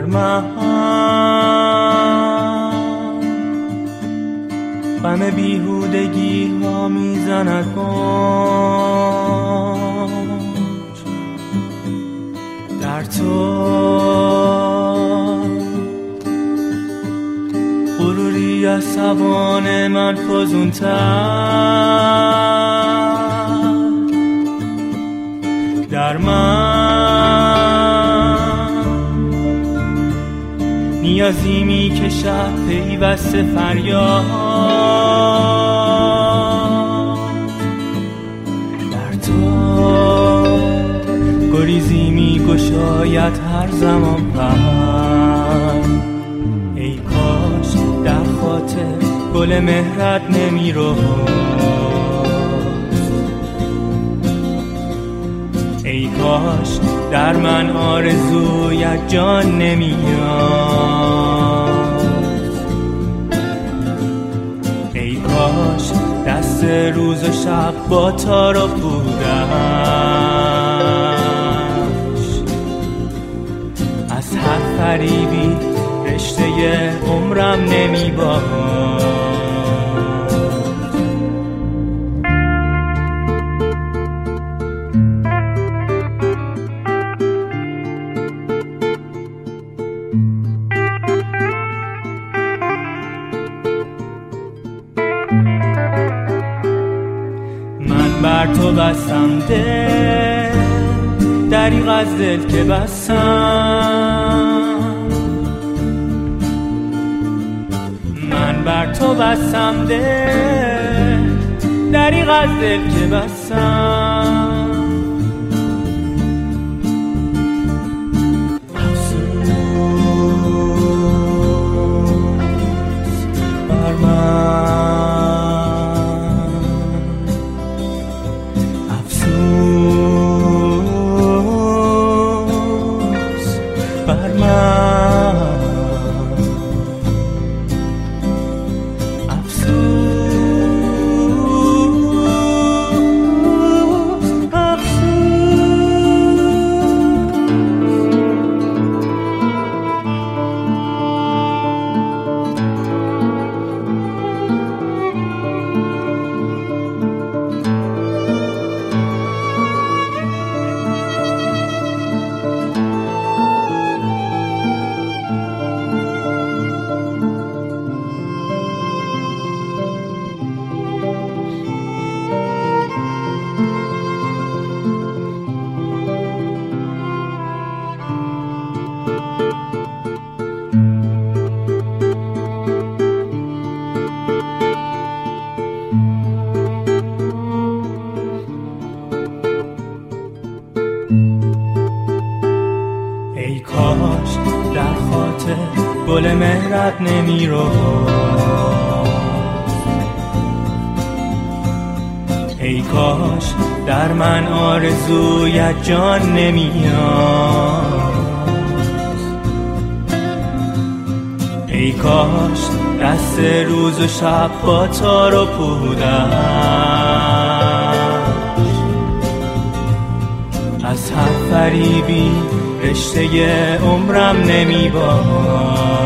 من غم بیهودگی ها میزند موج در تو غروری از سوان من فزونتر در من نیازی میکشد پیوسته فریاد در تو گریزی میگشاید هر زمان پر ای کاش در خاطر گل مهرت نمیرست ای کاش در من آرزویت جان نمیاد ای کاش دست روز و شب با تار و پودش از هر فریبی رشته عمرم نمیباد بر تو بستم دل دریغ از دل که بستم من بر تو بستم دل دریغ از دل که بستم افسوس بر من ای کاش در خاطر گل مهرت نمیرست ای کاش در من آرزویت جان نمیاد ای کاش دست روز و شب با تار و پودش از هر فریبی رشته عمرم نمیباد